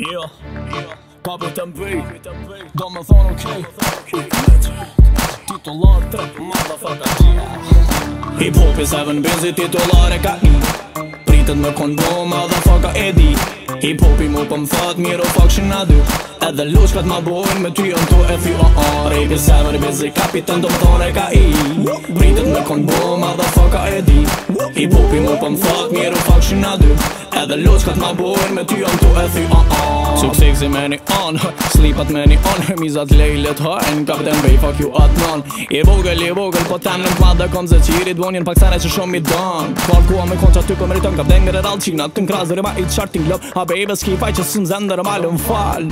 Jo, Kapitan B, do me thonë okej. Titullar 3, motherfucker. Hip-hop is having busy, titullar e ka i. Pritet me kon bo, motherfucker e di. Hip-hopi mu për më thot, mirë o fakshin a dy. Edhe lushkat ma bojnë me ty on to F-U-A-R. Rap is having busy, kapitan do me thonë e ka i. Pritet me kon bo, motherfucker e di. Hip-hopi mu për më thot, mirë o fakshin a dy. Edhe lushkat ma bojnë me ty on to F-U-A-R. Suksesi me një on, slipat me një on. Mizat lejlet hajnë, Kapitan B, fuck you atman. I vogël, po tem në m'kma dhe kom zë qirit. Vonjen pak sene që shumë i don. Kvalkua me konqa ty për meriton, kap denger e rall qinat. Të nkraz dhe rima i qarting lop. A baby skifaj që së nëzender malë më fal.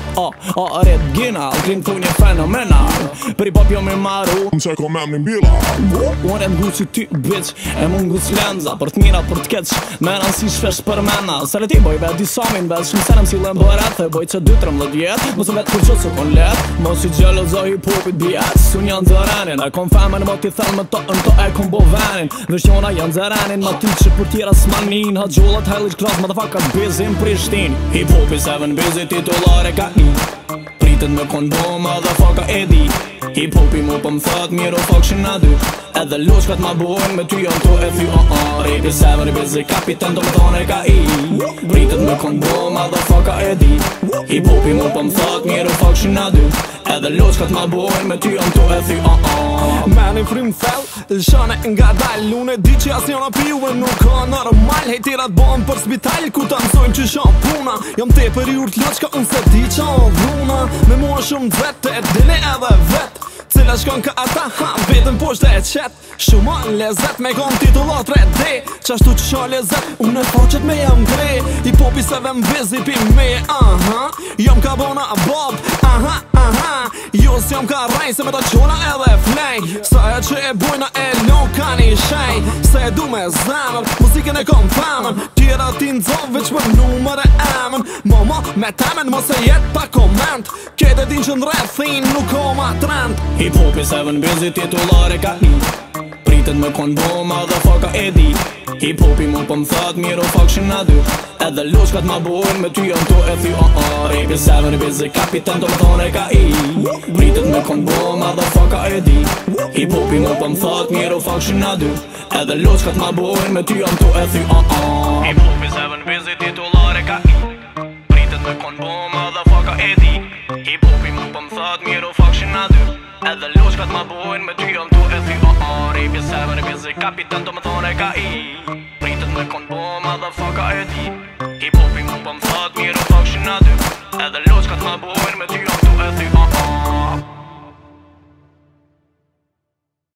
Red gina, krim të një fenomenal. Për i pop jo me maru Më që ko me më një mbila. Unë e ngu që ty, bitch, e më ngu s'lenza. Për t'mira, për t'keq, me nënsi shpesh për mena. Sere ti boj vet, disomin vet, shumë senem si lem bëret. Dhe boj që 2-13 jet, mos vet kur që së kon let. Mos i gjellozo hip-hopit bjet, sun janë zërenin. E kom femen, mo t'i thell me to, në to e kom bo venin. Vështjona janë zërenin, ma ty që për tjera s'manin. Ha gjullat, hajlish klas, motherfucker, busy në Prishtin. Hip-hop is having busy, titullar e ka i. Pritet me kon bo, motherfucker e di. Hip-hopi mu për më thot, mirë o fakshin a dy. Edhe lushkat ma bojnë me ty on to F-U-A-R. Rap is having busy, kapitan do me thonë e ka i. Pritet me kon bo, motherfucker e di. Hip-hopi mu për më thot, mirë o fakshin a dy. Edhe lushkat ma bojnë me ty on to F-U-A-R. Meni frim thell, lëshane nga dal. Unë e di që as njona piuve nuk ka normal. Hejtirat bojnë për spital, ku ta mësojmë që shanë puna. Jam te për i urt loqka, unë se di qa o vruna. Me mua shumë dhvete, dini edhe vet. Cila shkon ka ata, ha, vetën poshtë e qet. Shumë lezet me kon titullar 3D. Qashtu që sha lezet, unë e faqet me jam gre. Hip-hopi se vem vizi pi me, aha. Jam ka bona bob, aha, aha. Jo s'jam ka raj, se me ta qona edhe flej. Sa e që e bojna e loka një shej. Se e du me zemër, muziken e kom femën. Tjera ti nëzov veç për numër e emën. Mama me temen, mos e jet pa koment. Kete din që n'rethin nuk koma trend. Hip-hop is having busy, titullar e ka i. Pritet me kon bo, motherfucker e di. Hip-hopi mu për më thot, mirë o fakshin a dy. Edhe lushkat ma bojnë me ty on to F-U-A-R. Rap is having busy, kapitan do me thonë e ka i. Pritet me kon bo, motherfucker e di. Hip-hopi mu për më thot, mirë o fakshin a dy. Edhe lushkat ma bojnë me ty on to F-U-A-R. Hip-hop is having busy, titullar e ka i. Pritet me kon bo, motherfucker e di. Hip-hopi mu për më thot, mirë o fakshin a dy. Edhe lushkat ma bojnë me ty on to F-U-A-R. Rap is having busy, kapitan do me thonë e ka i. Pritet me kon bo, motherfucker e di. Hip-hopi mu për më thot, mirë